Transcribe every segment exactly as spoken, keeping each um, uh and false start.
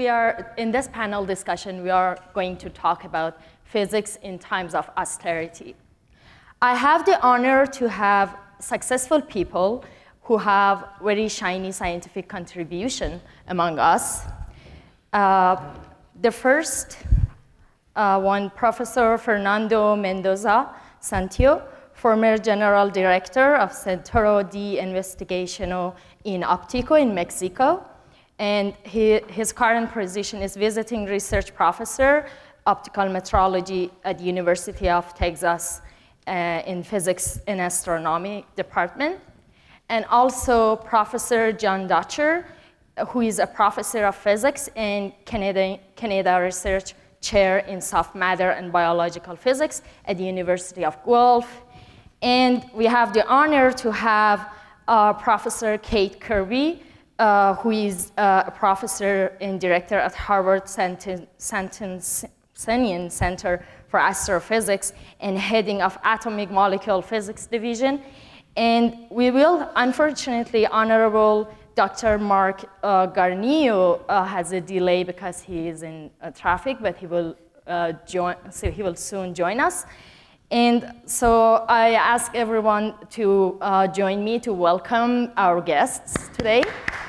we are, in this panel discussion, we are going to talk about physics in times of austerity. I have the honor to have successful people who have very shiny scientific contribution among us. Uh, the first uh, one, Professor Fernando Mendoza Santillo, former General Director of Centro de Investigación in Óptico in Mexico. And he, his current position is Visiting Research Professor, Optical Metrology at the University of Texas uh, in Physics and Astronomy Department. And also Professor John Dutcher, who is a Professor of Physics and Canada, Canada Research Chair in Soft Matter and Biological Physics at the University of Guelph. And we have the honor to have uh, Professor Kate Kirby, uh, who is uh, a professor and director at Harvard Smithsonian Center for Astrophysics and heading of Atomic Molecular Physics Division. And we will, unfortunately, Honorable Doctor Mark uh, Garnillo uh, has a delay because he is in uh, traffic, but he will, uh, join, so he will soon join us. And so I ask everyone to uh, join me to welcome our guests today.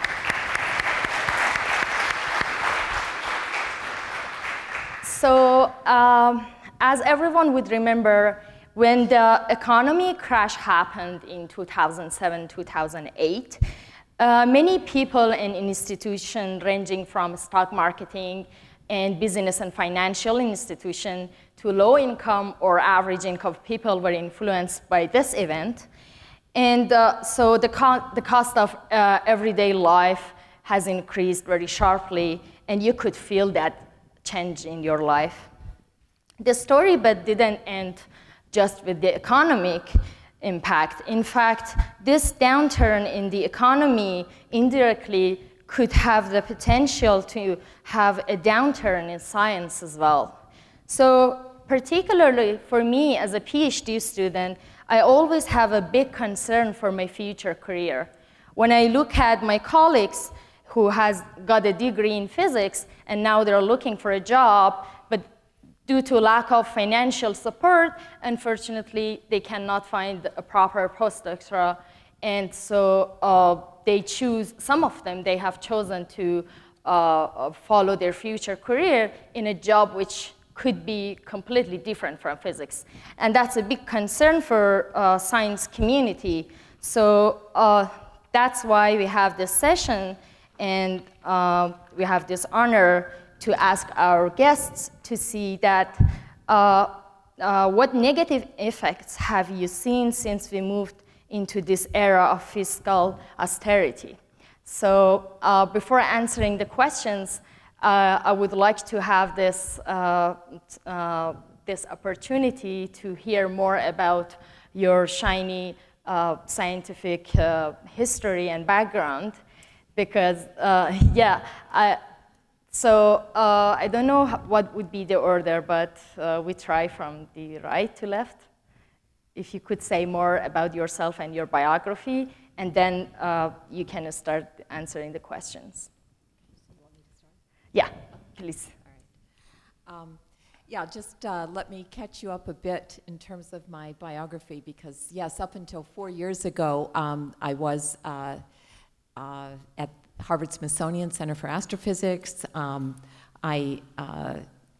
So um, as everyone would remember, when the economy crash happened in two thousand seven, two thousand eight, uh, many people and institutions ranging from stock marketing and business and financial institutions to low income or average income people were influenced by this event. And uh, so the, co the cost of uh, everyday life has increased very sharply, and you could feel that change in your life. The story but didn't end just with the economic impact. In fact, this downturn in the economy indirectly could have the potential to have a downturn in science as well. So particularly for me as a PhD student, I always have a big concern for my future career. When I look at my colleagues who has got a degree in physics and now they're looking for a job, but due to lack of financial support, unfortunately, they cannot find a proper postdoctoral. And so uh, they choose, some of them, they have chosen to uh, follow their future career in a job which could be completely different from physics. And that's a big concern for uh, science community. So uh, that's why we have this session, and uh, we have this honor to ask our guests to see that uh, uh, what negative effects have you seen since we moved into this era of fiscal austerity. So uh, before answering the questions, uh, I would like to have this, uh, uh, this opportunity to hear more about your shiny uh, scientific uh, history and background, because uh, yeah, I, so uh, I don't know what would be the order, but uh, we try from the right to left. If you could say more about yourself and your biography, and then uh, you can start answering the questions. So you want me to start? Yeah, please. All right. Um, yeah, just uh, let me catch you up a bit in terms of my biography, because yes, up until four years ago, um, I was uh, uh, at Harvard Smithsonian Center for Astrophysics. Um, I uh,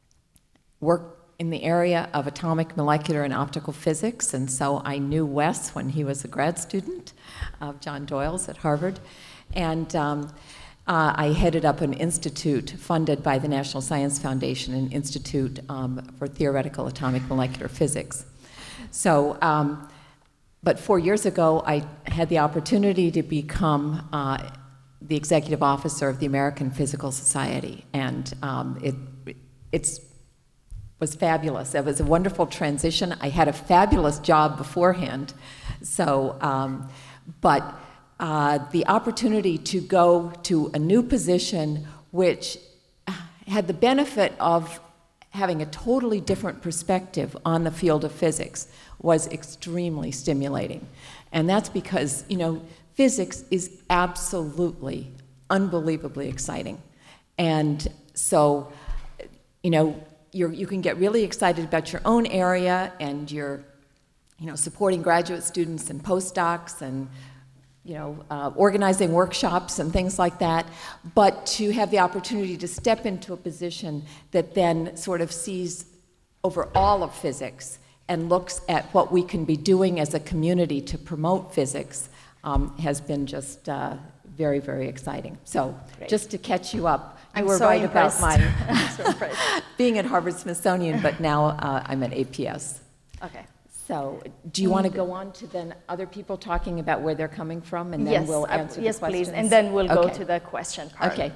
worked in the area of atomic, molecular, and optical physics, and so I knew Wes when he was a grad student of John Doyle's at Harvard. And um, uh, I headed up an institute funded by the National Science Foundation, an institute um, for theoretical atomic molecular physics. So, um, but four years ago, I had the opportunity to become uh, the executive officer of the American Physical Society, and um, it it's, was fabulous. It was a wonderful transition. I had a fabulous job beforehand, so um, but uh, the opportunity to go to a new position which had the benefit of having a totally different perspective on the field of physics was extremely stimulating, and that's because, you know, physics is absolutely, unbelievably exciting. And so, you know, you're, you can get really excited about your own area, and you're, you know, supporting graduate students and postdocs, and you know, uh, organizing workshops and things like that, but to have the opportunity to step into a position that then sort of sees over all of physics and looks at what we can be doing as a community to promote physics um, has been just uh, very, very exciting. So Great. Just to catch you up, you I'm were so right impressed. about my I'm so impressed. being at Harvard Smithsonian, but now uh, I'm at A P S. Okay. So, do you want to go on to then other people talking about where they're coming from, and then yes, we'll uh, answer yes, the questions? please, and then we'll okay. go to the question part. Okay.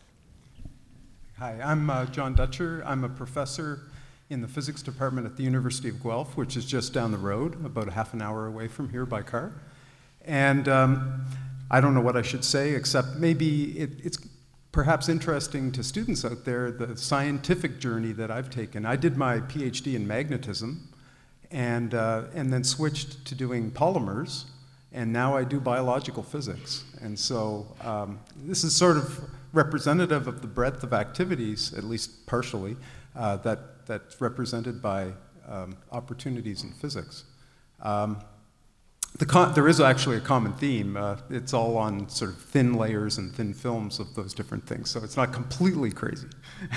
Hi, I'm uh, John Dutcher. I'm a professor in the physics department at the University of Guelph, which is just down the road, about a half an hour away from here by car. And um, I don't know what I should say, except maybe it, it's perhaps interesting to students out there, the scientific journey that I've taken. I did my PhD in magnetism, and, uh, and then switched to doing polymers, and now I do biological physics. And so um, this is sort of representative of the breadth of activities, at least partially, uh, that, that's represented by um, opportunities in physics. Um, the con there is actually a common theme. Uh, it's all on sort of thin layers and thin films of those different things, so it's not completely crazy.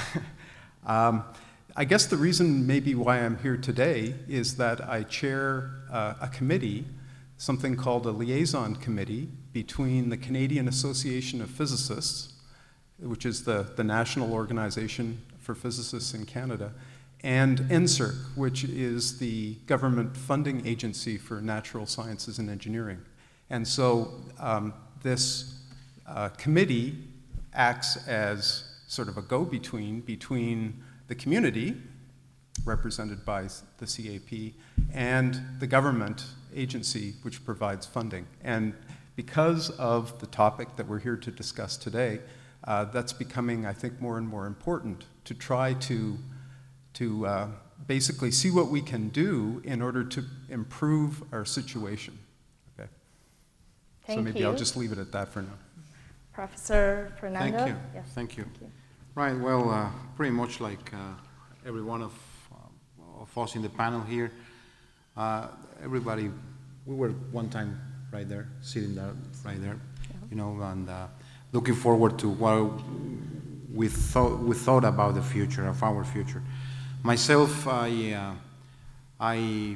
um, I guess the reason maybe why I'm here today is that I chair uh, a committee, something called a liaison committee between the Canadian Association of Physicists, which is the, the national organization for physicists in Canada, and N S E R C, which is the government funding agency for natural sciences and engineering. And so um, this uh, committee acts as sort of a go-between between the community, represented by the C A P, and the government agency, which provides funding. And because of the topic that we're here to discuss today, uh, that's becoming, I think, more and more important to try to, to uh, basically see what we can do in order to improve our situation. Okay. Thank so maybe you. I'll just leave it at that for now. Professor Fernando? Thank you. Yes. Thank you. Thank you. Right, well, uh, pretty much like uh, every one of, uh, of us in the panel here, uh, everybody, we were one time right there, sitting there, right there, yeah. you know, and uh, looking forward to what we thought, we thought about the future, of our future. Myself, I, uh, I,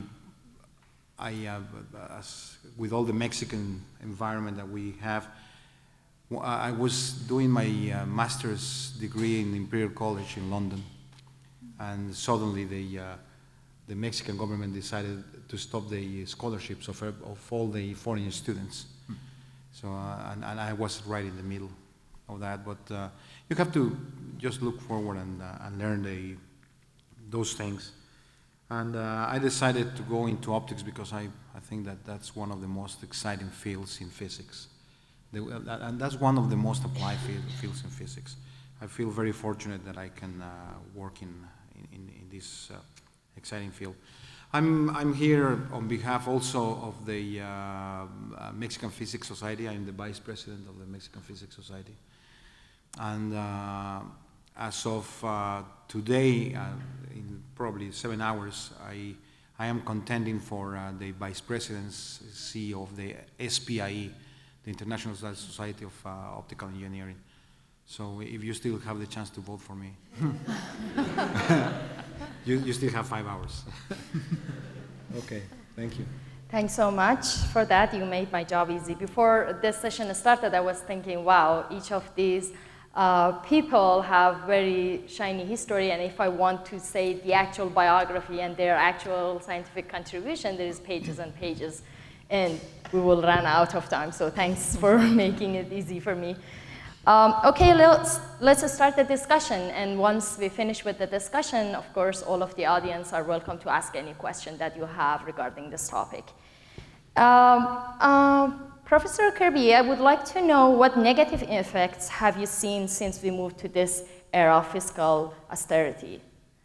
I uh, as, with all the Mexican environment that we have, I was doing my uh, master's degree in Imperial College in London, and suddenly the, uh, the Mexican government decided to stop the scholarships of, of all the foreign students. Hmm. So, uh, and, and I was right in the middle of that, but uh, you have to just look forward and, uh, and learn the, those things. And uh, I decided to go into optics because I, I think that that's one of the most exciting fields in physics. And that's one of the most applied fields in physics. I feel very fortunate that I can uh, work in, in, in this uh, exciting field. I'm, I'm here on behalf also of the uh, Mexican Physics Society. I'm the vice president of the Mexican Physics Society. And uh, as of uh, today, uh, in probably seven hours, I, I am contending for uh, the vice presidency of the S P I E, the International Society of uh, Optical Engineering. So if you still have the chance to vote for me, you, you still have five hours. Okay, thank you. Thanks so much for that. You made my job easy. Before this session started, I was thinking, wow, each of these uh, people have very shiny history, and if I want to say the actual biography and their actual scientific contribution, there is pages and pages. And we will run out of time, so thanks for making it easy for me. Um, okay, let's, let's start the discussion, and once we finish with the discussion, of course, all of the audience are welcome to ask any question that you have regarding this topic. Um, uh, Professor Kirby, I would like to know what negative effects have you seen since we moved to this era of fiscal austerity?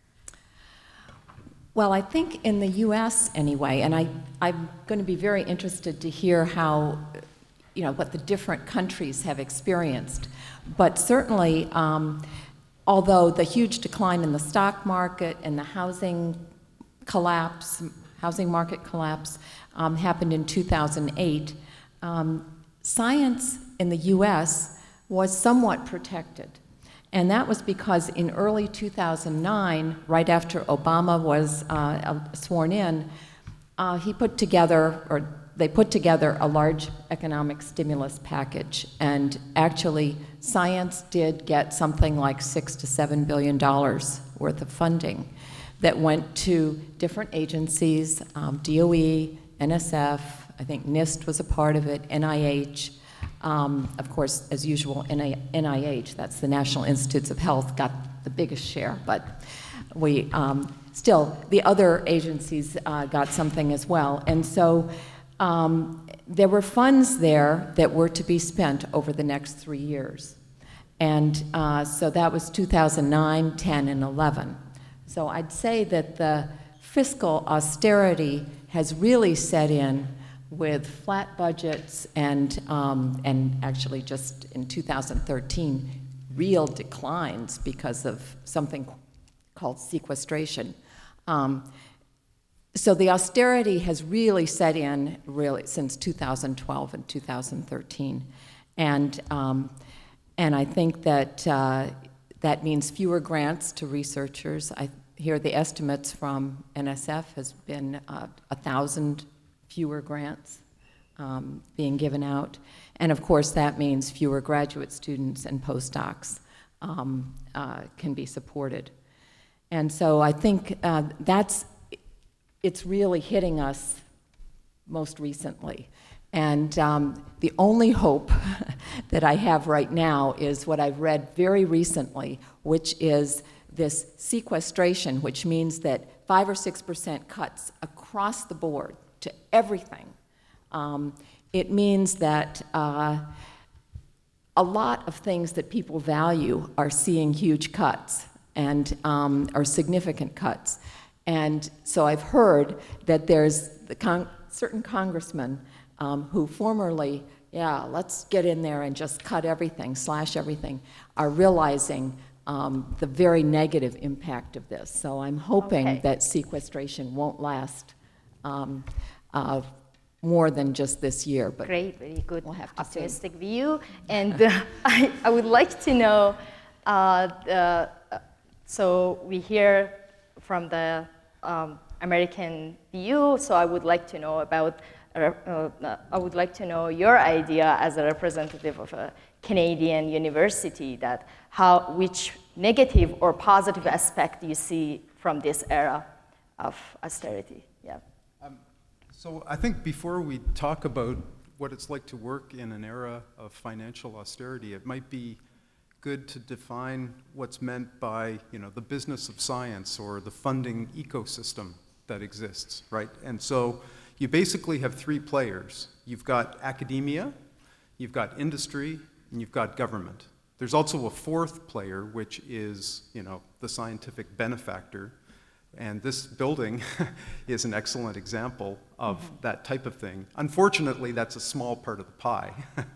Well, I think in the U S anyway, and I, I'm going to be very interested to hear how, you know, what the different countries have experienced. But certainly, um, although the huge decline in the stock market and the housing collapse, housing market collapse um, happened in two thousand eight, um, science in the U S was somewhat protected. And that was because in early two thousand nine, right after Obama was uh, sworn in, uh, he put together, or they put together a large economic stimulus package. And actually, science did get something like six to seven billion dollars worth of funding that went to different agencies, um, D O E, N S F, I think NIST was a part of it, N I H. Um, of course, as usual, N I H, that's the National Institutes of Health, got the biggest share, but we um, still, the other agencies uh, got something as well. And so um, there were funds there that were to be spent over the next three years. And uh, so that was two thousand nine, ten, and eleven. So I'd say that the fiscal austerity has really set in with flat budgets and, um, and actually just in two thousand thirteen, real declines because of something called sequestration. Um, so the austerity has really set in really since two thousand twelve and two thousand thirteen. And, um, and I think that uh, that means fewer grants to researchers. I hear the estimates from N S F has been uh, a thousand fewer grants um, being given out. And of course, that means fewer graduate students and postdocs um, uh, can be supported. And so I think uh, that's, it's really hitting us most recently. And um, the only hope that I have right now is what I've read very recently, which is this sequestration, which means that five or six percent cuts across the board to everything. Um, it means that uh, a lot of things that people value are seeing huge cuts and um, are significant cuts. And so I've heard that there's the con certain congressmen um, who formerly, yeah, let's get in there and just cut everything, slash everything, are realizing um, the very negative impact of this. So I'm hoping Okay. that sequestration won't last um, uh, more than just this year. But Great, very good, we'll have to see. optimistic view. And uh, I, I would like to know, uh, the, uh, so we hear from the um, American view, so I would like to know about, uh, uh, I would like to know your idea as a representative of a Canadian university, that how, which negative or positive aspect you see from this era of austerity. Yeah. Um, so I think before we talk about what it's like to work in an era of financial austerity, it might be good to define what's meant by, you know, the business of science or the funding ecosystem that exists, right? And so you basically have three players. You've got academia, you've got industry, and you've got government. There's also a fourth player, which is, you know, the scientific benefactor. And this building is an excellent example of mm-hmm. that type of thing. Unfortunately, that's a small part of the pie.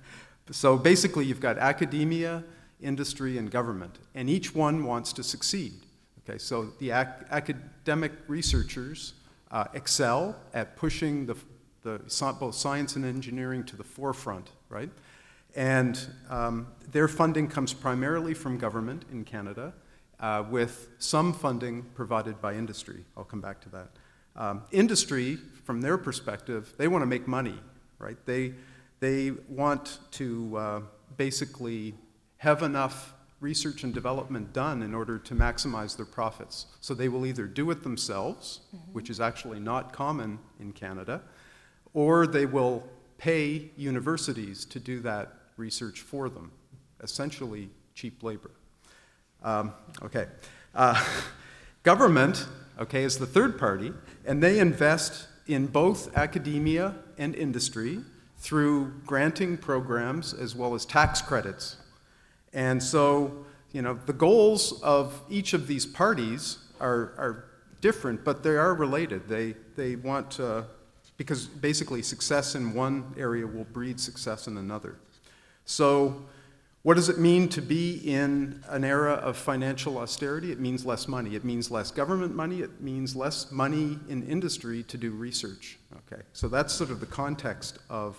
So basically, you've got academia, industry, and government, and each one wants to succeed. Okay, so the ac academic researchers uh, excel at pushing the, the, both science and engineering to the forefront, right? And um, their funding comes primarily from government in Canada, uh, with some funding provided by industry. I'll come back to that. Um, industry, from their perspective, they want to make money, right? They, they want to uh, basically have enough research and development done in order to maximize their profits. So they will either do it themselves, mm-hmm. which is actually not common in Canada, or they will pay universities to do that research for them, essentially cheap labor. Um, okay. Uh, government, okay, is the third party, and they invest in both academia and industry through granting programs as well as tax credits. And so, you know, the goals of each of these parties are, are different, but they are related. They, they want, uh, because basically success in one area will breed success in another. So What does it mean to be in an era of financial austerity? It means less money. It means less government money. It means less money in industry to do research. Okay, so that's sort of the context of,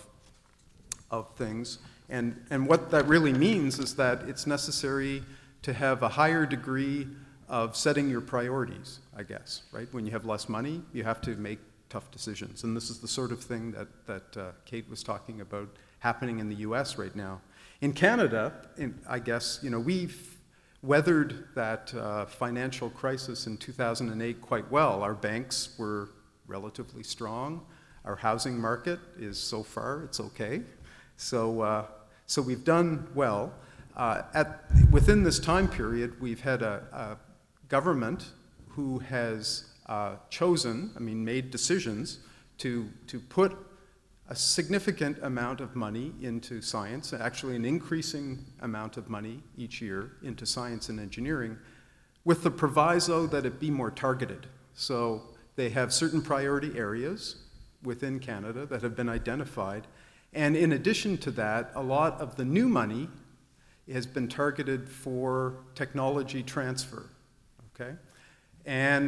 of things. And, and what that really means is that it's necessary to have a higher degree of setting your priorities, I guess, right? When you have less money, you have to make tough decisions. And this is the sort of thing that, that uh, Kate was talking about happening in the U S right now. In Canada, in, I guess, you know, we've weathered that uh, financial crisis in two thousand eight quite well. Our banks were relatively strong. Our housing market is, so far, it's okay. So, uh, so we've done well. Uh, at, within this time period, we've had a, a government who has uh, chosen, I mean, made decisions to, to put a significant amount of money into science, actually an increasing amount of money each year into science and engineering, with the proviso that it be more targeted. So they have certain priority areas within Canada that have been identified. And in addition to that, a lot of the new money has been targeted for technology transfer, okay? And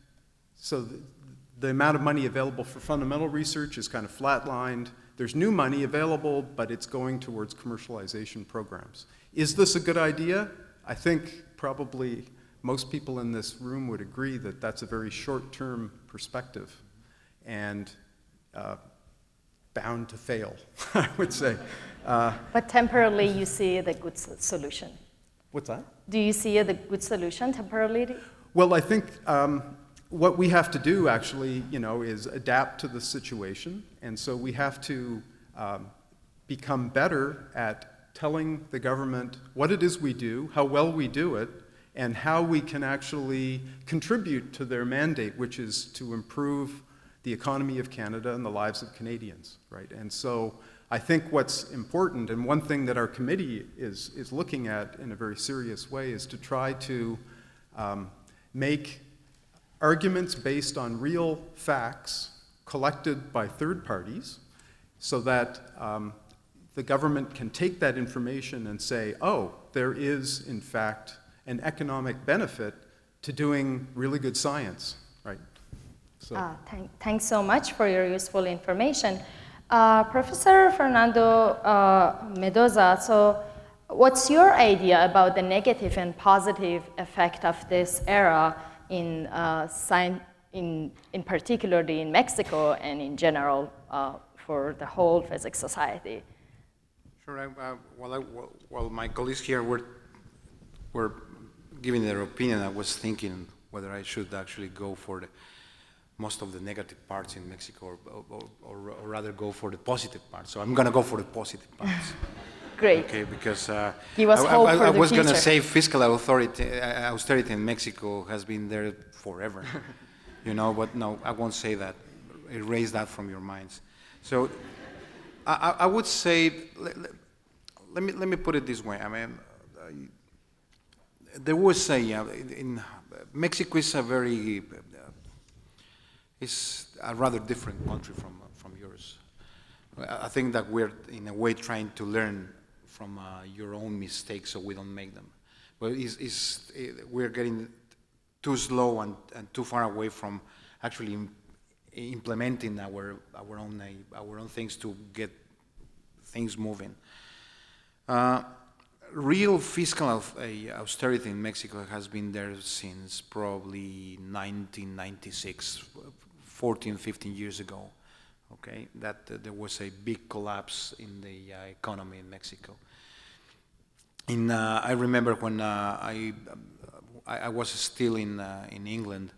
so the, the amount of money available for fundamental research is kind of flatlined. There's new money available, but it's going towards commercialization programs. Is this a good idea? I think probably most people in this room would agree that that's a very short-term perspective and uh, bound to fail, I would say. Uh, But temporarily, you see the good s- solution. what's that? Do you see the good solution temporarily? Well, I think um, what we have to do actually, you know, is adapt to the situation. And so we have to um, become better at telling the government what it is we do, how well we do it, and how we can actually contribute to their mandate, which is to improve the economy of Canada and the lives of Canadians, right? And so I think what's important, and one thing that our committee is, is looking at in a very serious way, is to try to um, make arguments based on real facts collected by third parties so that um, the government can take that information and say, oh, there is, in fact, an economic benefit to doing really good science, right? So. Uh, thank, thanks so much for your useful information. Uh, Professor Fernando uh, Mendoza, so what's your idea about the negative and positive effect of this era in uh, science, in, in particularly in Mexico and in general uh, for the whole physics society? Sure. I, uh, while, I, while my colleagues here were, were giving their opinion, I was thinking whether I should actually go for the most of the negative parts in Mexico, or, or, or, or rather go for the positive parts. So I'm going to go for the positive parts. Great. Okay, because uh, Give us I, hope I, for I the was going to future. say fiscal authority, uh, austerity in Mexico has been there forever, you know. But no, I won't say that. Erase that from your minds. So I, I would say, let, let me let me put it this way. I mean, uh, there was a uh, in, in Mexico is a very uh, is a rather different country from uh, from yours. I think that we're in a way trying to learn from uh, your own mistakes so we don't make them. But it's, it's, it, we're getting too slow and, and too far away from actually im implementing our our own uh, our own things to get things moving. Uh, real fiscal uh, austerity in Mexico has been there since probably nineteen ninety-six, fourteen, fifteen years ago. Okay, that uh, there was a big collapse in the uh, economy in Mexico. In uh, I remember when uh, I, I I was still in uh, in England.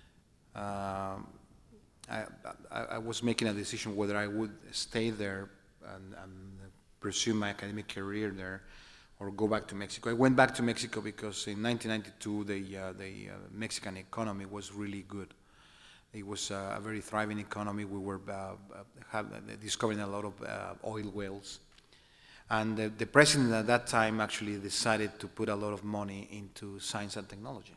Uh, I, I I was making a decision whether I would stay there and, and pursue my academic career there, or go back to Mexico. I went back to Mexico because in nineteen ninety-two the uh, the uh, Mexican economy was really good. It was uh, a very thriving economy. We were uh, have, uh, discovering a lot of uh, oil wells. And uh, the president at that time actually decided to put a lot of money into science and technology.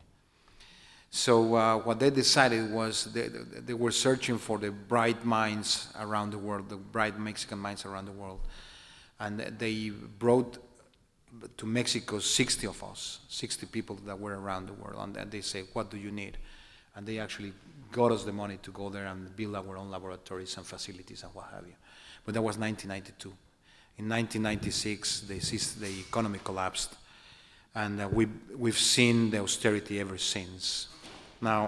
So uh, what they decided was they, they were searching for the bright minds around the world, the bright Mexican minds around the world. And they brought to Mexico, sixty of us, sixty people that were around the world, and they say, what do you need? And they actually got us the money to go there and build our own laboratories and facilities and what have you. But that was nineteen ninety-two. In nineteen ninety-six, the, the economy collapsed, and uh, we, we've seen the austerity ever since. Now,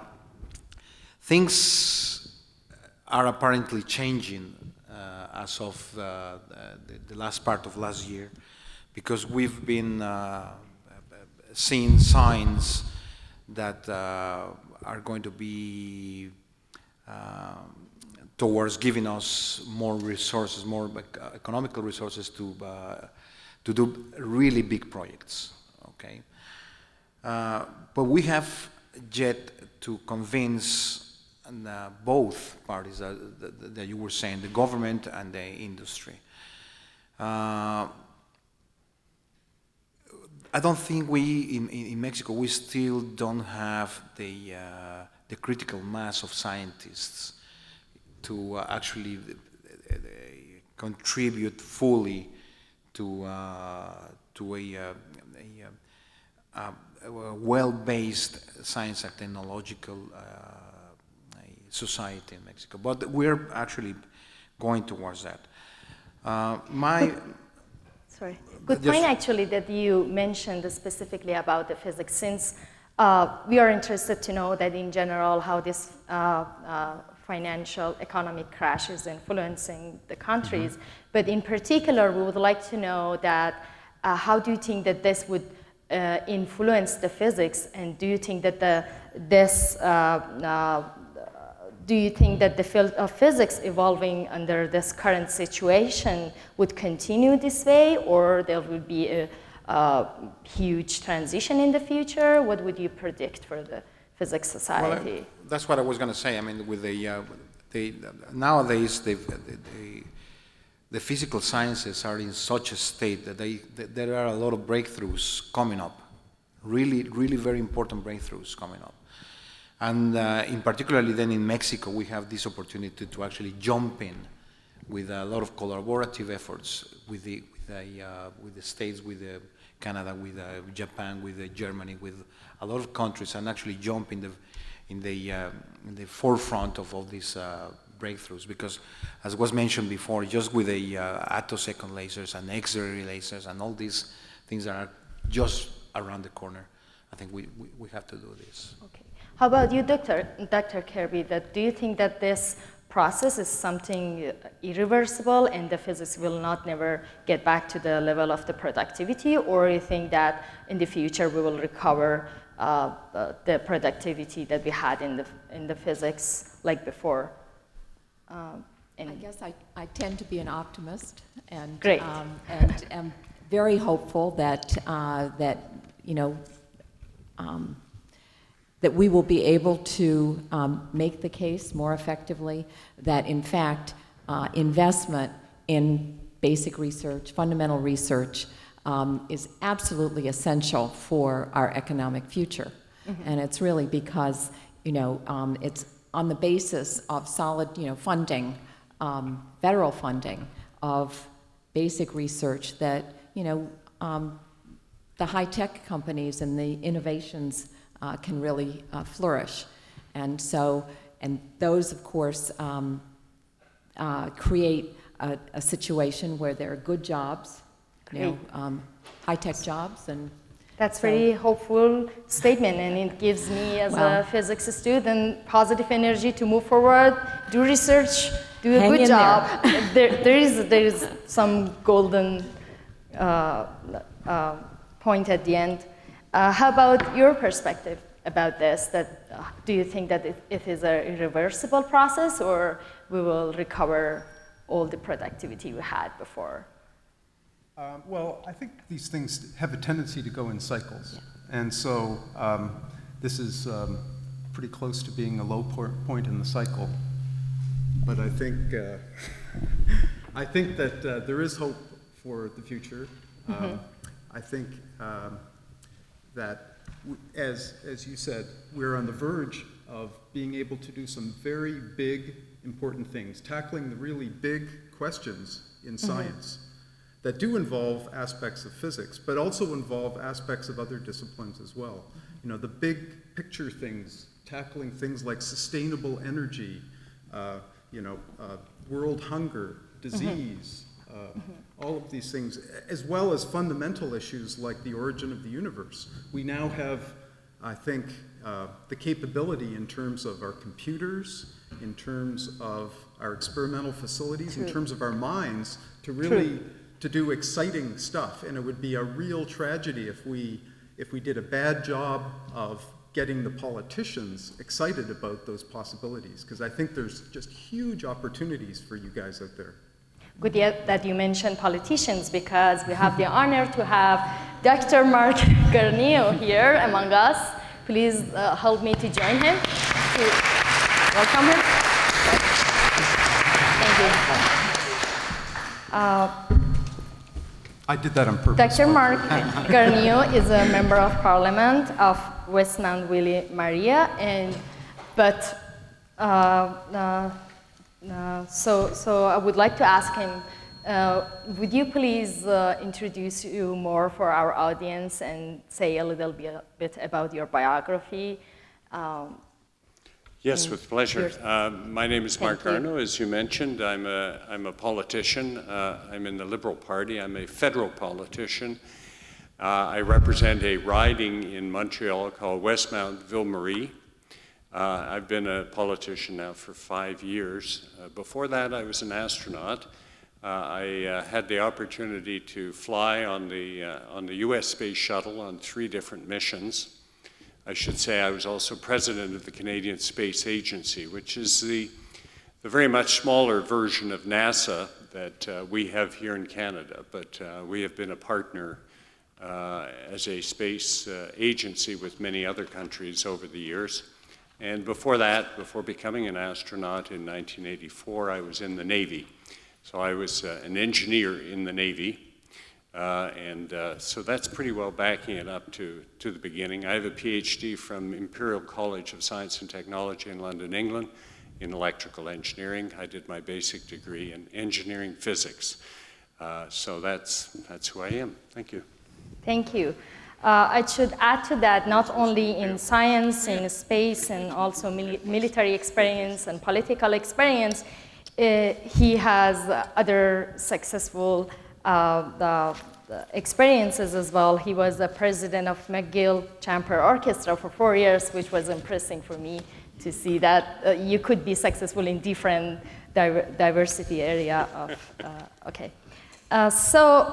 things are apparently changing uh, as of uh, the, the last part of last year, because we've been uh, seeing signs that uh, are going to be uh, towards giving us more resources, more economical resources to, uh, to do really big projects, okay? Uh, but we have yet to convince uh, both parties that, that, that you were saying, the government and the industry. Uh, I don't think we, in, in Mexico, we still don't have the, uh, the critical mass of scientists to uh, actually uh, contribute fully to, uh, to a, uh, a, a, a well-based science and technological uh, society in Mexico. But we're actually going towards that. Uh, my... Sorry. Good point, actually, that you mentioned specifically about the physics, since uh, we are interested to know that in general how this uh, uh, financial economic crash is influencing the countries. Mm-hmm. But in particular, we would like to know that uh, how do you think that this would uh, influence the physics, and do you think that the, this uh, uh, do you think that the field of physics evolving under this current situation would continue this way, or there would be a, a huge transition in the future? What would you predict for the physics society? Well, I, that's what I was going to say. I mean, with the, uh, the nowadays, the, the, the physical sciences are in such a state that they, that there are a lot of breakthroughs coming up, really, really very important breakthroughs coming up. And uh, in particularly then in Mexico, we have this opportunity to actually jump in with a lot of collaborative efforts with the, with the, uh, with the States, with the Canada, with uh, Japan, with uh, Germany, with a lot of countries, and actually jump in the, in the, uh, in the forefront of all these uh, breakthroughs. Because as was mentioned before, just with the uh, attosecond lasers and X-ray lasers and all these things that are just around the corner, I think we, we, we have to do this. Okay. How about you, Doctor Doctor Kirby? That do you think that this process is something irreversible and the physics will not never get back to the level of the productivity, or you think that in the future we will recover uh, uh, the productivity that we had in the in the physics like before? Um, I guess I, I tend to be an optimist, and Great. Um, and am very hopeful that uh, that you know. Um, that we will be able to um, make the case more effectively that, in fact, uh, investment in basic research, fundamental research, um, is absolutely essential for our economic future. Mm-hmm. And it's really because, you know, um, it's on the basis of solid, you know, funding, um, federal funding of basic research that, you know, um, the high-tech companies and the innovations Uh, can really uh, flourish. And so, and those, of course, um, uh, create a, a situation where there are good jobs, you know, um, high-tech jobs, and that's so, very hopeful statement, and it gives me, as well, a physics student, positive energy to move forward, do research, do a good job. There. there, there is there is some golden uh, uh, point at the end. Uh, how about your perspective about this? That uh, do you think that it, it is an irreversible process, or we will recover all the productivity we had before? Um, well, I think these things have a tendency to go in cycles, yeah. And so um, this is um, pretty close to being a low point in the cycle. But I think uh, I think that uh, there is hope for the future. Um, mm-hmm. I think. Um, that, as, as you said, we're on the verge of being able to do some very big, important things, tackling the really big questions in science. Mm-hmm. that do involve aspects of physics, but also involve aspects of other disciplines as well. You know, the big picture things, tackling things like sustainable energy, uh, you know, uh, world hunger, disease, mm-hmm. uh, mm-hmm. all of these things, as well as fundamental issues like the origin of the universe. We now have, I think, uh, the capability in terms of our computers, in terms of our experimental facilities, True. In terms of our minds, to really, True. To do exciting stuff. And it would be a real tragedy if we, if we did a bad job of getting the politicians excited about those possibilities, because I think there's just huge opportunities for you guys out there. Good that you mentioned politicians, because we have the honor to have Doctor Mark Garneau here among us. Please uh, help me to join him, to welcome him. Thank you. Uh, I did that on purpose. Doctor Mark Garneau is a member of Parliament of Westmount Willie Maria, and but uh, uh, uh, so so I would like to ask him, uh, would you please uh, introduce you more for our audience and say a little bit, bit about your biography? Um, Yes, with pleasure. Uh, my name is Mark Garneau, as you mentioned. I'm a, I'm a politician. Uh, I'm in the Liberal Party. I'm a federal politician. Uh, I represent a riding in Montreal called Westmount Ville Marie. Uh, I've been a politician now for five years. Uh, before that, I was an astronaut. Uh, I uh, had the opportunity to fly on the, uh, on the U S Space Shuttle on three different missions. I should say I was also president of the Canadian Space Agency, which is the, the very much smaller version of NASA that uh, we have here in Canada, but uh, we have been a partner uh, as a space uh, agency with many other countries over the years. And before that, before becoming an astronaut in nineteen eighty-four, I was in the Navy. So I was uh, an engineer in the Navy. Uh, and uh, so that's pretty well backing it up to, to the beginning. I have a PhD from Imperial College of Science and Technology in London, England, in electrical engineering. I did my basic degree in engineering physics. Uh, so that's, that's who I am. Thank you. Thank you. Uh, I should add to that, not only in science, in space, and also mil military experience and political experience, uh, he has other successful Uh, the, the experiences as well. He was the president of McGill Chamber Orchestra for four years, which was impressive for me to see that uh, you could be successful in different diver diversity area of, uh, okay. Uh, so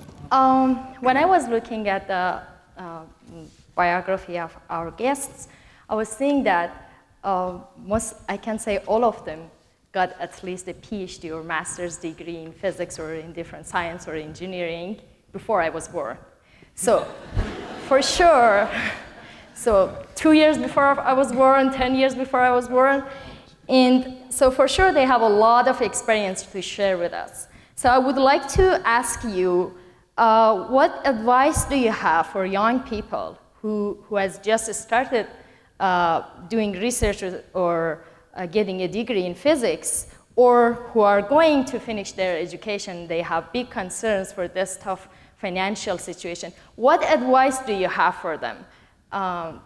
um, when I was looking at the uh, biography of our guests, I was seeing that uh, most, I can say all of them, got at least a PhD or master's degree in physics or in different science or engineering before I was born. So for sure, so two years before I was born, ten years before I was born, and so for sure they have a lot of experience to share with us. So I would like to ask you, uh, what advice do you have for young people who, who has just started uh, doing research or, or Uh, getting a degree in physics, or who are going to finish their education, they have big concerns for this tough financial situation. What advice do you have for them? Um,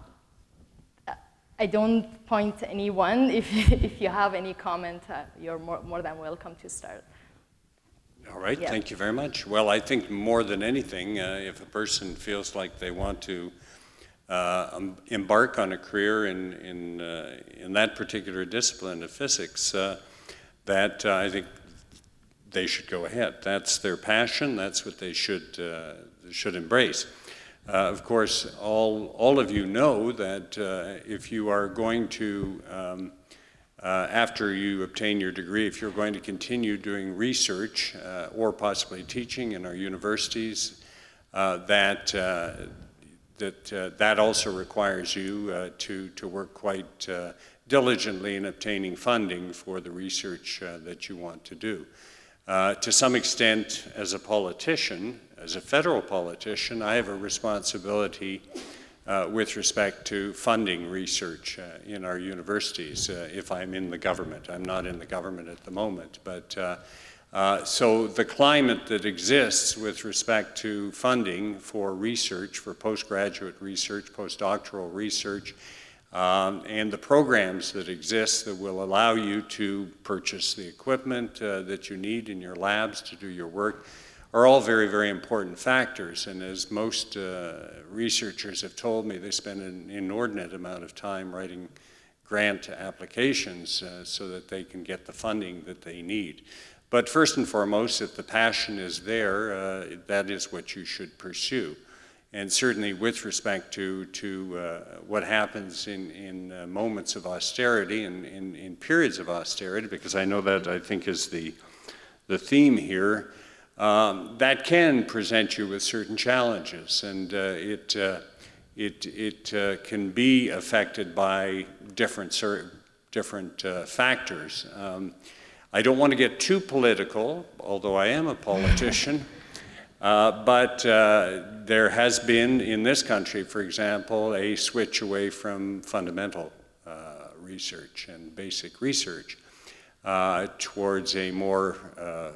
I don't point to anyone. If, if you have any comment, uh, you're more, more than welcome to start. All right, yeah. Thank you very much. Well, I think more than anything, uh, if a person feels like they want to Uh, um, embark on a career in, in, uh, in that particular discipline of physics, uh, that uh, I think they should go ahead. That's their passion. That's what they should, uh, should embrace. Uh, of course, all, all of you know that uh, if you are going to, um, uh, after you obtain your degree, if you're going to continue doing research uh, or possibly teaching in our universities, uh, that uh, that uh, that also requires you uh, to, to work quite uh, diligently in obtaining funding for the research uh, that you want to do. Uh, to some extent, as a politician, as a federal politician, I have a responsibility uh, with respect to funding research uh, in our universities uh, if I'm in the government. I'm not in the government at the moment, but uh, Uh, so the climate that exists with respect to funding for research, for postgraduate research, postdoctoral research, um, and the programs that exist that will allow you to purchase the equipment uh, that you need in your labs to do your work are all very, very important factors. And as most uh, researchers have told me, they spend an inordinate amount of time writing grant applications uh, so that they can get the funding that they need. But first and foremost, if the passion is there, uh, that is what you should pursue. And certainly with respect to, to uh, what happens in, in uh, moments of austerity and in, in periods of austerity, because I know that I think is the, the theme here, um, that can present you with certain challenges. And uh, it, uh, it, it uh, can be affected by different, different uh, factors. Um, I don't want to get too political, although I am a politician, uh, but uh, there has been in this country, for example, a switch away from fundamental uh, research and basic research uh, towards a more, uh,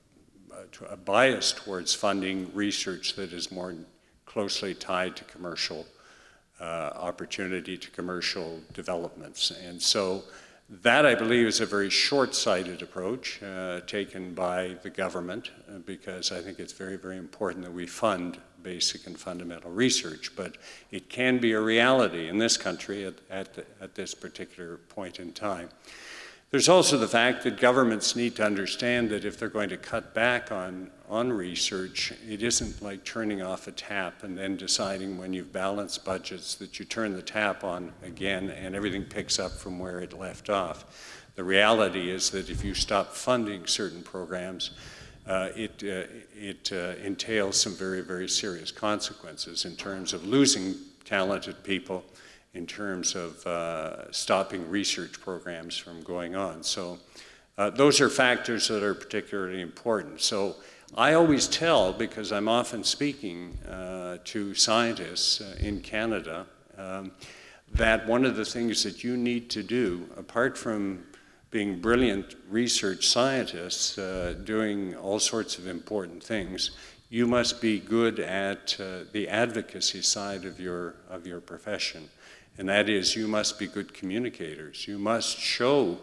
a bias towards funding research that is more closely tied to commercial uh, opportunity, to commercial developments. And so that, I believe, is a very short-sighted approach uh, taken by the government, uh, because I think it's very, very important that we fund basic and fundamental research. But it can be a reality in this country at, at, the, at this particular point in time. There's also the fact that governments need to understand that if they're going to cut back on, on research, it isn't like turning off a tap and then deciding when you've balanced budgets that you turn the tap on again and everything picks up from where it left off. The reality is that if you stop funding certain programs, uh, it, uh, it uh, entails some very, very serious consequences in terms of losing talented people, in terms of uh, stopping research programs from going on. So uh, those are factors that are particularly important. So I always tell, because I'm often speaking uh, to scientists uh, in Canada, um, that one of the things that you need to do, apart from being brilliant research scientists uh, doing all sorts of important things, you must be good at uh, the advocacy side of your, of your profession. And that is, you must be good communicators. You must show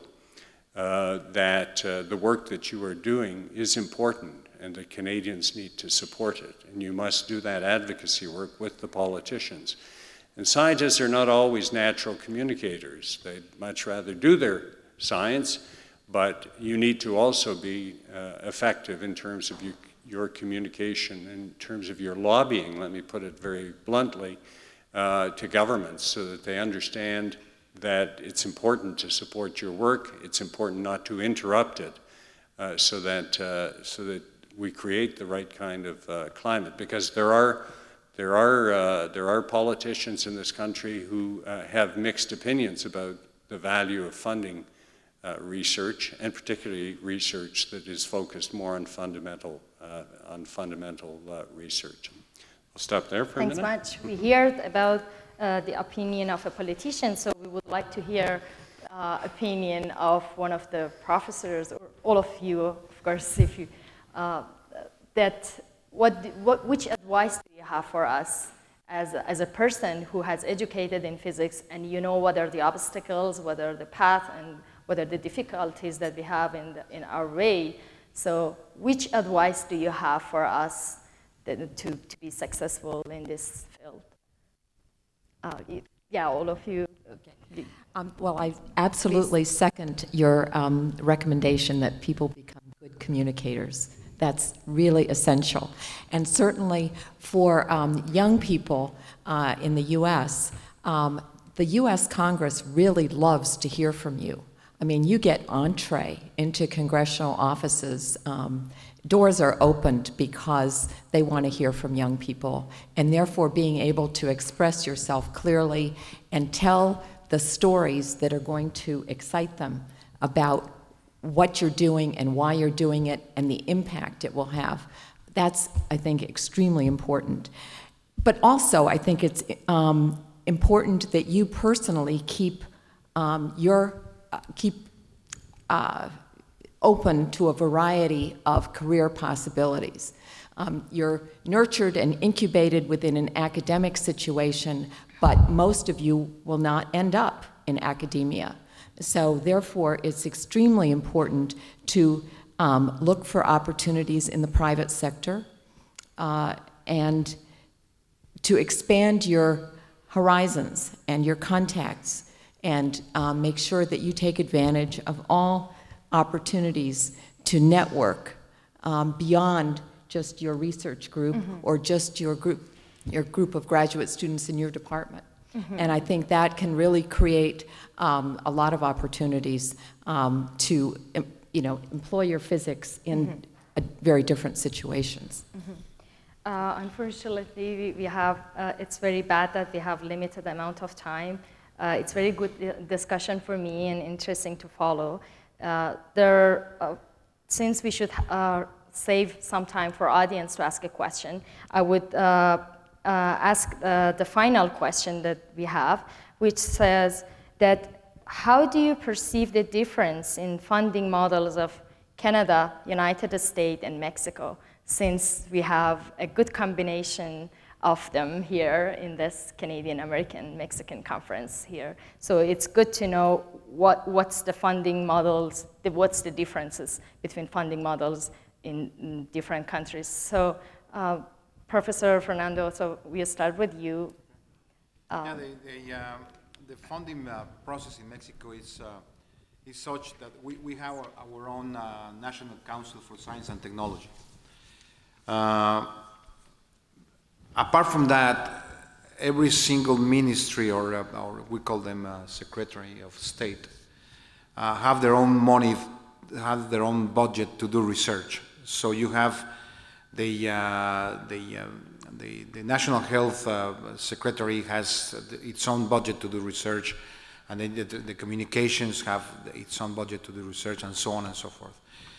uh, that uh, the work that you are doing is important and that Canadians need to support it. And you must do that advocacy work with the politicians. And scientists are not always natural communicators. They'd much rather do their science, but you need to also be uh, effective in terms of you, your communication, in terms of your lobbying, let me put it very bluntly, Uh, to governments, so that they understand that it's important to support your work, it's important not to interrupt it, uh, so that uh, so that we create the right kind of uh, climate. Because there are there are uh, there are politicians in this country who uh, have mixed opinions about the value of funding uh, research, and particularly research that is focused more on fundamental uh, on fundamental uh, research. I'll stop there for Thanks a minute. Thanks much. We heard about uh, the opinion of a politician, so we would like to hear uh, opinion of one of the professors, or all of you, of course, if you, uh, that, what, what, which advice do you have for us as a, as a person who has educated in physics, and you know what are the obstacles, what are the path, and what are the difficulties that we have in, the, in our way. So which advice do you have for us To, to be successful in this field? Uh, yeah, all of you. Okay. Um, well, I absolutely Please. second your um, recommendation that people become good communicators. That's really essential. And certainly for um, young people uh, in the U S, um, the U S Congress really loves to hear from you. I mean, you get entree into congressional offices. Um, Doors are opened because they want to hear from young people, and therefore being able to express yourself clearly and tell the stories that are going to excite them about what you're doing and why you're doing it and the impact it will have. That's, I think, extremely important. But also, I think it's um, important that you personally keep um, your, uh, keep uh, open to a variety of career possibilities. Um, you're nurtured and incubated within an academic situation, but most of you will not end up in academia. So therefore, it's extremely important to um, look for opportunities in the private sector uh, and to expand your horizons and your contacts, and um, make sure that you take advantage of all opportunities to network um, beyond just your research group mm-hmm. or just your group, your group of graduate students in your department. Mm-hmm. And I think that can really create um, a lot of opportunities um, to, you know, employ your physics in mm-hmm. a very different situations. Mm-hmm. Uh, unfortunately, we, we have, uh, it's very bad that we have limited amount of time. Uh, it's very good discussion for me and interesting to follow. Uh, there, uh, since we should uh, save some time for audience to ask a question, I would uh, uh, ask uh, the final question that we have, which says that how do you perceive the difference in funding models of Canada, United States, and Mexico, since we have a good combination of them here in this Canadian-American-Mexican conference here. So it's good to know what, what's the funding models, the, what's the differences between funding models in, in different countries. So uh, Professor Fernando, so we'll start with you. Um, yeah, the, the, uh, the funding uh, process in Mexico is, uh, is such that we, we have our, our own uh, National Council for Science and Technology. Uh, Apart from that, every single ministry, or, uh, or we call them uh, Secretary of State, uh, have their own money, have their own budget to do research. So you have the uh, the, uh, the the National Health uh, Secretary has its own budget to do research, and then the, the communications have its own budget to do research, and so on and so forth.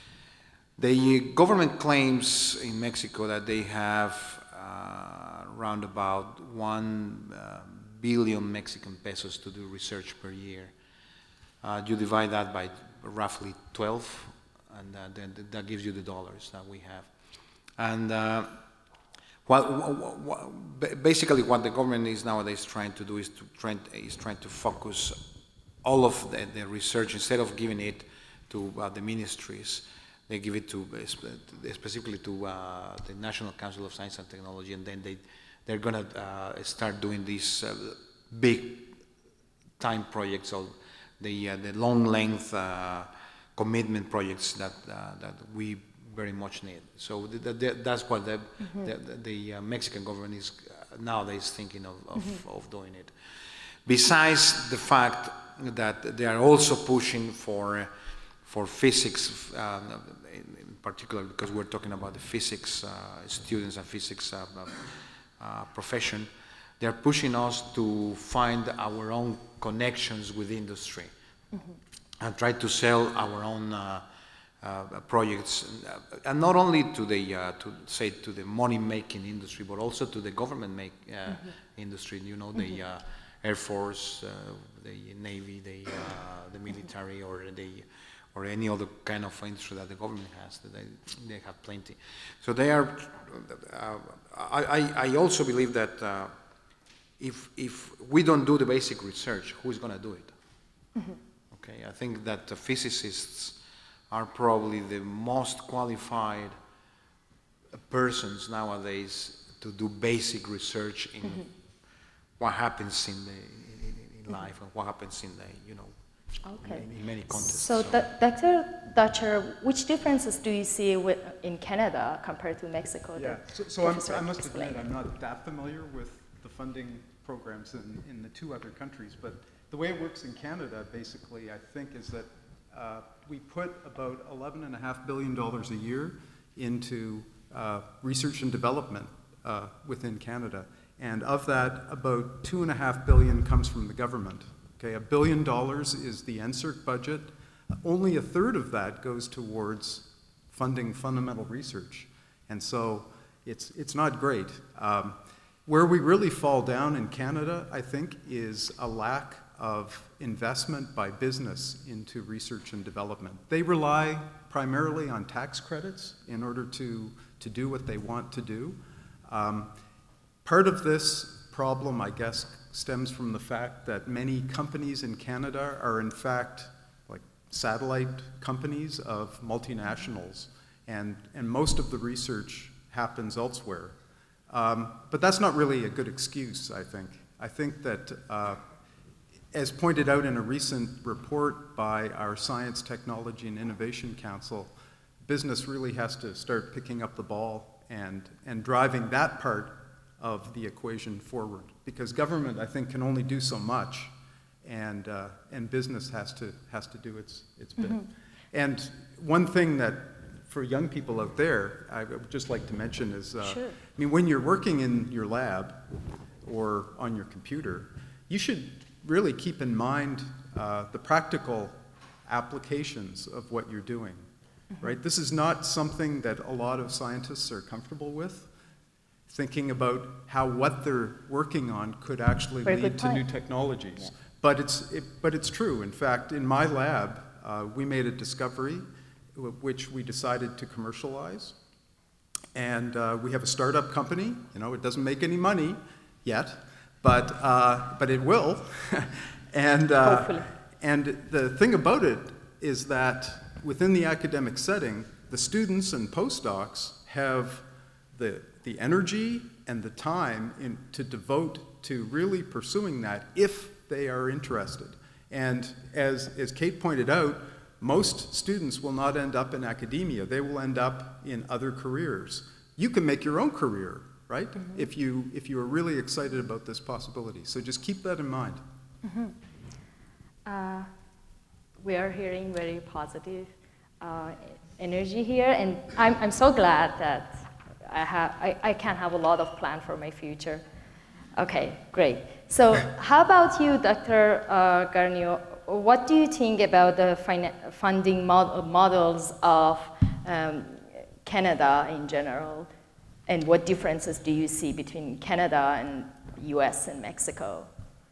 The government claims in Mexico that they have Uh, around about one uh, billion Mexican pesos to do research per year. Uh, you divide that by roughly twelve, and uh, then that gives you the dollars that we have. And uh, what, what, what, basically what the government is nowadays trying to do is to try, is trying to focus all of the, the research, instead of giving it to uh, the ministries, they give it to uh, specifically to uh, the National Council of Science and Technology, and then they they're going to uh, start doing these uh, big time projects, so the uh, the long length uh, commitment projects that uh, that we very much need. So the, the, that's what the mm-hmm. the, the uh, Mexican government is nowadays thinking of of, mm-hmm. of doing it. Besides the fact that they are also pushing for. For physics, uh, in particular, because we're talking about the physics uh, students and physics uh, uh, profession, they're pushing us to find our own connections with industry mm-hmm. and try to sell our own uh, uh, projects, and not only to the uh, to say to the money-making industry, but also to the government-make uh, mm-hmm. industry. You know, the mm-hmm. uh, Air Force, uh, the Navy, the uh, the military, or the or any other kind of industry that the government has, that they, they have plenty. So they are, uh, I, I also believe that uh, if, if we don't do the basic research, who's going to do it? Mm-hmm. Okay, I think that the physicists are probably the most qualified persons nowadays to do basic research in mm-hmm. what happens in, the, in, in mm-hmm. life and what happens in the, you know, Okay. In, in many contexts. So, so. Doctor Dutcher, which differences do you see with, in Canada compared to Mexico? Yeah, so, so I'm, I must explain. admit I'm not that familiar with the funding programs in, in the two other countries, but the way it works in Canada, basically, I think, is that uh, we put about eleven point five billion dollars a year into uh, research and development uh, within Canada, and of that, about two point five billion dollars comes from the government. Okay, a billion dollars is the N S E R C budget. Only a third of that goes towards funding fundamental research. And so it's, it's not great. Um, where we really fall down in Canada, I think, is a lack of investment by business into research and development. They rely primarily on tax credits in order to, to do what they want to do. Um, part of this problem, I guess, stems from the fact that many companies in Canada are in fact like satellite companies of multinationals, and, and most of the research happens elsewhere. Um, but that's not really a good excuse, I think. I think that, uh, as pointed out in a recent report by our Science, Technology, and Innovation Council, business really has to start picking up the ball and, and driving that part of the equation forward. Because government, I think, can only do so much, and, uh, and business has to, has to do its, its bit. Mm-hmm. And one thing that, for young people out there, I would just like to mention is, uh, sure. I mean, when you're working in your lab or on your computer, you should really keep in mind uh, the practical applications of what you're doing, mm-hmm. right? This is not something that a lot of scientists are comfortable with, thinking about how what they're working on could actually Very lead to new technologies. Yeah. But, it's, it, but it's true. In fact, in my lab, uh, we made a discovery which we decided to commercialize. And uh, we have a startup company. You know, it doesn't make any money yet, but, uh, but it will. and, uh, Hopefully. And the thing about it is that within the academic setting, the students and postdocs have the, the energy and the time in, to devote to really pursuing that if they are interested. And as, as Kate pointed out, most students will not end up in academia. They will end up in other careers. You can make your own career, right? Mm-hmm. If you, if you are really excited about this possibility. So just keep that in mind. Mm-hmm. uh, we are hearing very positive uh, energy here, and I'm, I'm so glad that I, have, I, I can have a lot of plan for my future. Okay, great. So how about you, Doctor Uh, Garneau? What do you think about the funding mod models of um, Canada in general, and what differences do you see between Canada and U S and Mexico?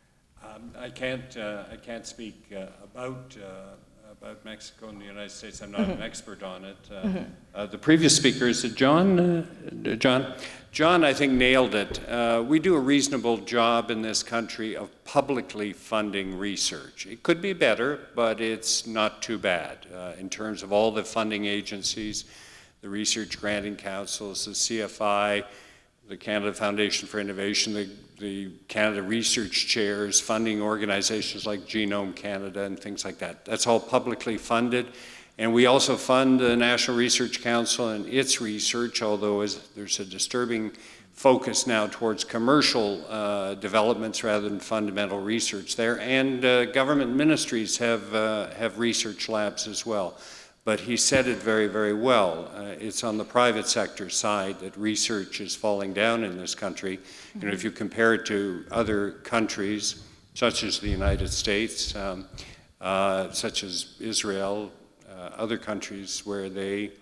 Um, I can't. Uh, I can't speak uh, about uh, about Mexico and the United States. I'm not mm-hmm. an expert on it. Uh, mm-hmm. uh, the previous speaker is it John? Uh, John. John, I think, nailed it. Uh, we do a reasonable job in this country of publicly funding research. It could be better, but it's not too bad uh, in terms of all the funding agencies, the Research Granting Councils, the C F I, the Canada Foundation for Innovation, the, the Canada Research Chairs, funding organizations like Genome Canada and things like that. That's all publicly funded. And we also fund the National Research Council and its research, although as there's a disturbing focus now towards commercial uh, developments rather than fundamental research there. And uh, government ministries have, uh, have research labs as well. But he said it very, very well. Uh, it's on the private sector side that research is falling down in this country. Mm-hmm. You know, if you compare it to other countries, such as the United States, um, uh, such as Israel, Uh, other countries where they,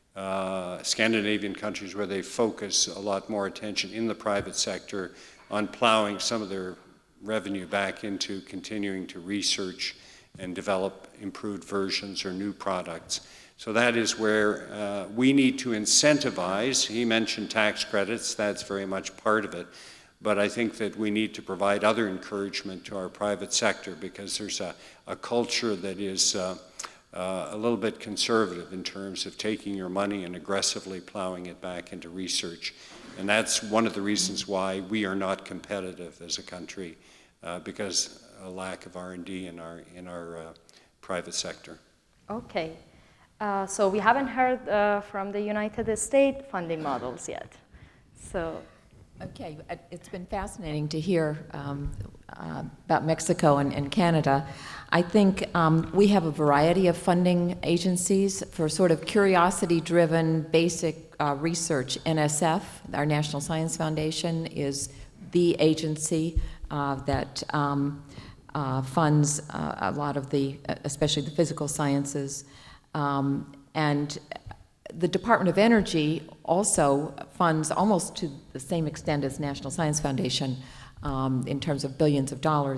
uh, Scandinavian countries where they focus a lot more attention in the private sector on plowing some of their revenue back into continuing to research and develop improved versions or new products. So that is where uh, we need to incentivize. He mentioned tax credits, that's very much part of it. But I think that we need to provide other encouragement to our private sector because there's a, a culture that is uh, Uh, a little bit conservative in terms of taking your money and aggressively plowing it back into research. And that's one of the reasons why we are not competitive as a country, uh, because a lack of R and D in our, in our uh, private sector. Okay. Uh, so we haven't heard uh, from the United States funding models yet. So. Okay, it's been fascinating to hear um, uh, about Mexico and, and Canada. I think um, we have a variety of funding agencies for sort of curiosity-driven basic uh, research. N S F, our National Science Foundation, is the agency uh, that um, uh, funds uh, a lot of the, especially the physical sciences. Um, and the Department of Energy also funds almost to the same extent as National Science Foundation um, in terms of billions of dollars.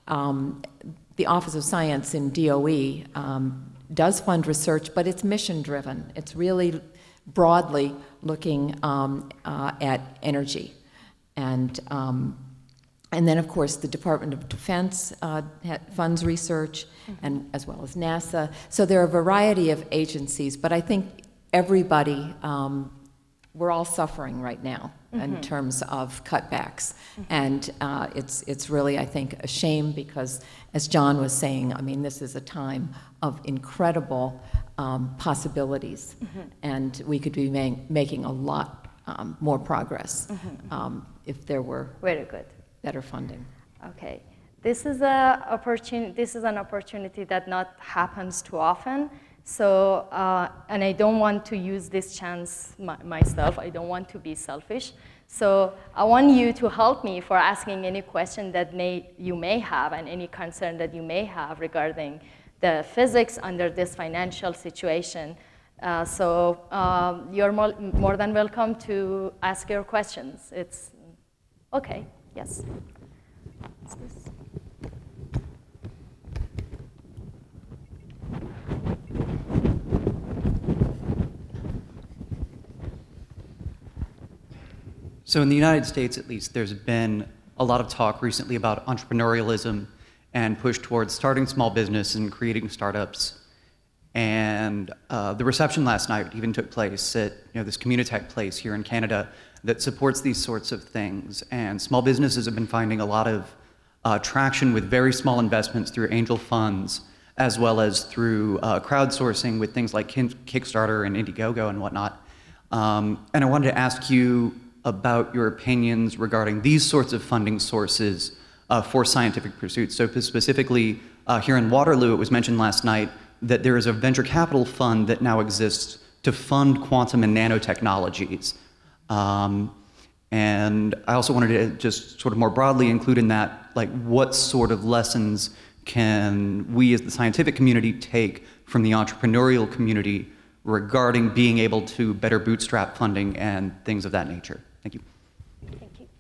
um, the Office of Science in D O E um, does fund research, but it's mission-driven. It's really broadly looking um, uh, at energy. And, um, and then, of course, the Department of Defense uh, funds research, mm-hmm. and as well as NASA. So there are a variety of agencies, but I think everybody, um, we're all suffering right now mm-hmm. in terms of cutbacks. Mm-hmm. And uh, it's, it's really, I think, a shame because, as John was saying, I mean, this is a time of incredible um, possibilities, mm-hmm. and we could be ma making a lot um, more progress mm-hmm. um, if there were very good better funding. Okay, this is a opportunity. This is an opportunity that not happens too often. So, uh, and I don't want to use this chance my, myself. I don't want to be selfish. So I want you to help me for asking any question that may, you may have and any concern that you may have regarding the physics under this financial situation. Uh, so um, you're more, more than welcome to ask your questions. It's okay, yes. What's this? So in the United States, at least, there's been a lot of talk recently about entrepreneurialism and push towards starting small business and creating startups. And uh, the reception last night even took place at you know, this Communitech place here in Canada that supports these sorts of things. And small businesses have been finding a lot of uh, traction with very small investments through angel funds, as well as through uh, crowdsourcing with things like Kickstarter and Indiegogo and whatnot. Um, and I wanted to ask you about your opinions regarding these sorts of funding sources uh, for scientific pursuits. So specifically, uh, here in Waterloo, it was mentioned last night that there is a venture capital fund that now exists to fund quantum and nanotechnologies. Um, and I also wanted to just sort of more broadly include in that, like, what sort of lessons can we as the scientific community take from the entrepreneurial community regarding being able to better bootstrap funding and things of that nature? Thank you. Thank you.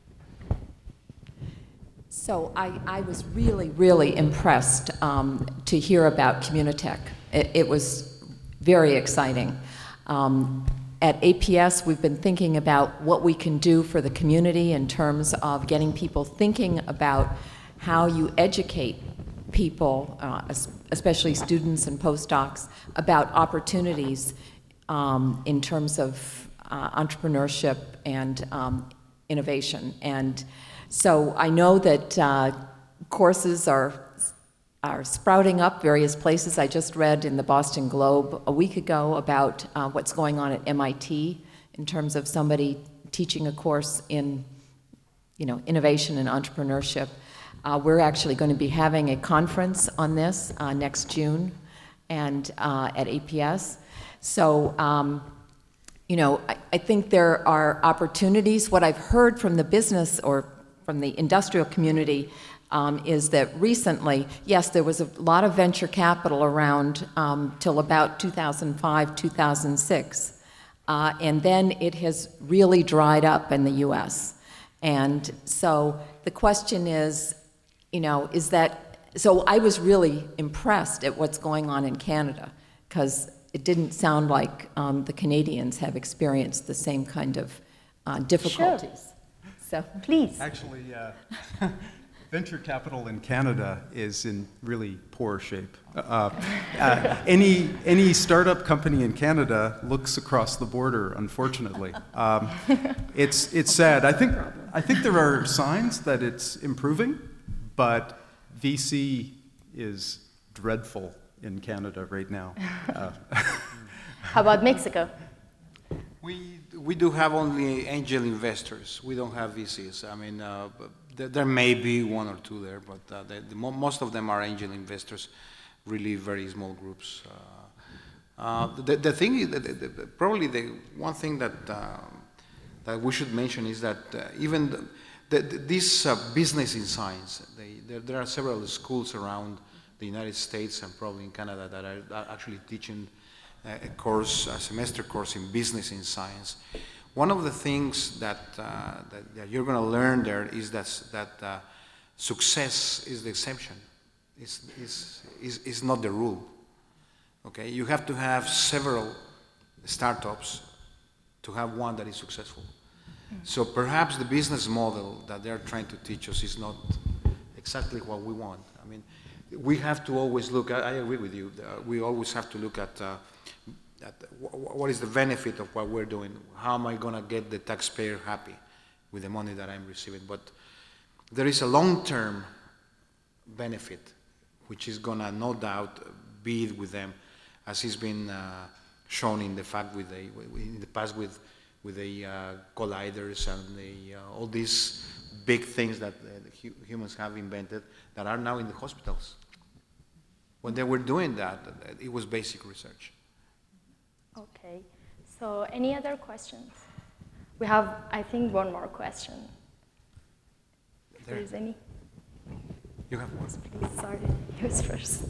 So I, I was really, really impressed um, to hear about Communitech. It, it was very exciting. Um, at A P S, we've been thinking about what we can do for the community in terms of getting people thinking about how you educate people, uh, especially students and postdocs, about opportunities um, in terms of uh, entrepreneurship and um, innovation. And so I know that uh, courses are, are sprouting up various places. I just read in the Boston Globe a week ago about uh, what's going on at M I T in terms of somebody teaching a course in, you know, innovation and entrepreneurship. Uh, we're actually going to be having a conference on this uh, next June and uh, at A P S. So, um, you know, I, I think there are opportunities. What I've heard from the business or from the industrial community um, is that recently, yes, there was a lot of venture capital around um, till about two thousand five, two thousand six. Uh, and then it has really dried up in the U S. And so the question is, you know, is that, so I was really impressed at what's going on in Canada, because it didn't sound like um, the Canadians have experienced the same kind of uh, difficulties. Sure. So please. Actually, uh, venture capital in Canada is in really poor shape. Uh, uh, any, any startup company in Canada looks across the border, unfortunately. Um, it's, it's sad. I think, I think there are signs that it's improving, but V C is dreadful in Canada right now. Uh, How about Mexico? We, we do have only angel investors. We don't have V Cs. I mean, uh, there, there may be one or two there, but uh, the, the, most of them are angel investors, really very small groups. Uh, uh, the, the thing is, that the, the, probably the one thing that, uh, that we should mention is that uh, even the, the, the, this uh, business in science, they, there, there are several schools around the United States and probably in Canada that are actually teaching a course, a semester course in business in science. One of the things that, uh, that, that you're going to learn there is that, that uh, success is the exception. It's, it's, it's, it's not the rule. Okay, you have to have several startups to have one that is successful. So perhaps the business model that they're trying to teach us is not exactly what we want. I mean, we have to always look, I, I agree with you, uh, we always have to look at, uh, at w what is the benefit of what we're doing. How am I going to get the taxpayer happy with the money that I'm receiving? But there is a long-term benefit, which is going to no doubt be with them, as has been uh, shown in the fact with the, in the past with with the uh, colliders and the, uh, all these big things that uh, the hu humans have invented that are now in the hospitals. When they were doing that, it was basic research. Okay, so any other questions? We have, I think, one more question. If there is any. You have one. Please, sorry, you was first.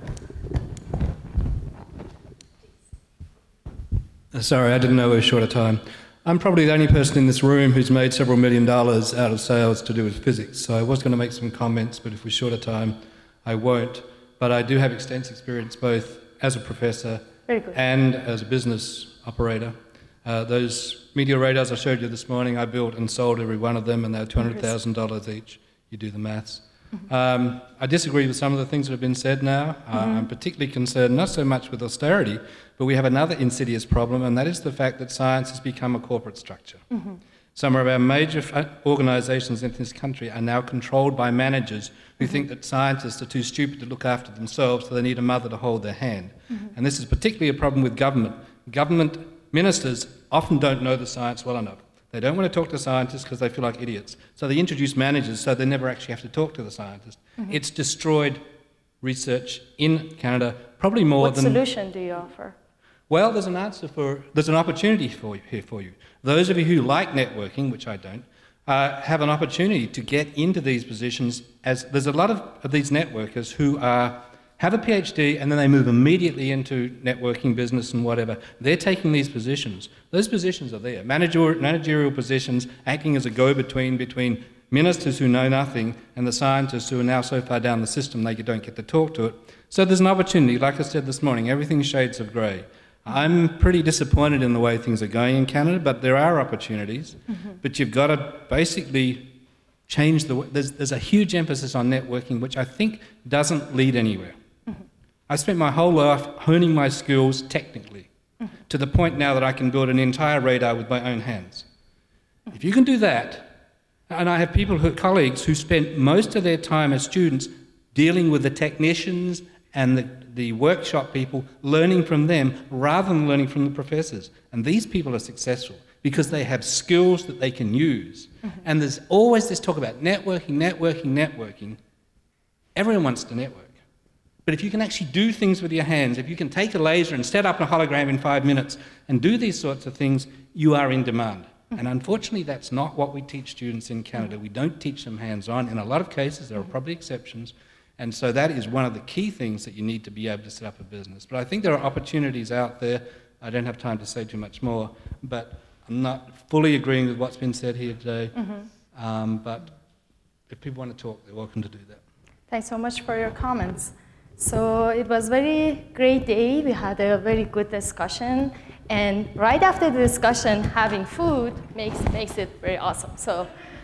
Uh, sorry, I didn't know we were short of time. I'm probably the only person in this room who's made several million dollars out of sales to do with physics, so I was going to make some comments, but if we're short of time, I won't. But I do have extensive experience both as a professor and as a business operator. Uh, those meteor radars I showed you this morning, I built and sold every one of them, and they're two hundred thousand dollars each. You do the maths. Mm-hmm. um, I disagree with some of the things that have been said now. Uh, mm-hmm. I'm particularly concerned not so much with austerity, but we have another insidious problem, and that is the fact that science has become a corporate structure. Mm-hmm. Some of our major organizations in this country are now controlled by managers who mm-hmm. think that scientists are too stupid to look after themselves, so they need a mother to hold their hand. Mm-hmm. And this is particularly a problem with government. Government ministers often don't know the science well enough. They don't want to talk to scientists because they feel like idiots. So they introduce managers so they never actually have to talk to the scientists. Mm-hmm. It's destroyed research in Canada, probably more what than... What solution do you offer? Well, there's an answer for, there's an opportunity for you, here for you. Those of you who like networking, which I don't, uh, have an opportunity to get into these positions, as there's a lot of, of these networkers who are, have a PhD and then they move immediately into networking business and whatever. They're taking these positions. Those positions are there. Manager, managerial positions, acting as a go-between between ministers who know nothing and the scientists who are now so far down the system they don't get to talk to it. So there's an opportunity. Like I said this morning, everything's shades of grey. I'm pretty disappointed in the way things are going in Canada, but there are opportunities. Mm-hmm. But you've got to basically change the... There's, there's a huge emphasis on networking, which I think doesn't lead anywhere. Mm-hmm. I spent my whole life honing my skills technically, mm-hmm. to the point now that I can build an entire radar with my own hands. Mm-hmm. If you can do that, and I have people, who, colleagues, who spent most of their time as students dealing with the technicians and the, the workshop people, learning from them rather than learning from the professors. And these people are successful because they have skills that they can use. Mm-hmm. And there's always this talk about networking, networking, networking. Everyone wants to network. But if you can actually do things with your hands, if you can take a laser and set up a hologram in five minutes and do these sorts of things, you are in demand. Mm-hmm. And unfortunately, that's not what we teach students in Canada. Mm-hmm. We don't teach them hands-on. In a lot of cases, there are probably exceptions. And so that is one of the key things that you need to be able to set up a business. But I think there are opportunities out there. I don't have time to say too much more, but I'm not fully agreeing with what's been said here today. Mm-hmm. um, but if people want to talk, they're welcome to do that. Thanks so much for your comments. So it was a very great day. We had a very good discussion. And right after the discussion, having food makes, makes it very awesome. So,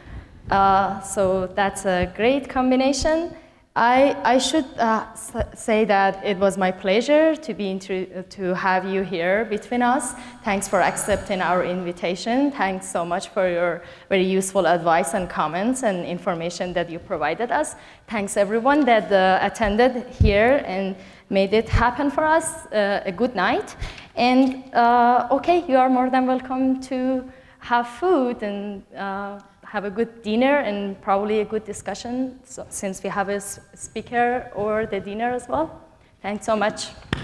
uh, so that's a great combination. I, I should uh, say that it was my pleasure to, be to have you here between us. Thanks for accepting our invitation. Thanks so much for your very useful advice and comments and information that you provided us. Thanks everyone that uh, attended here and made it happen for us. Uh, a good night. And uh, okay, you are more than welcome to have food and uh, have a good dinner and probably a good discussion, so, since we have a speaker over the dinner as well. Thanks so much.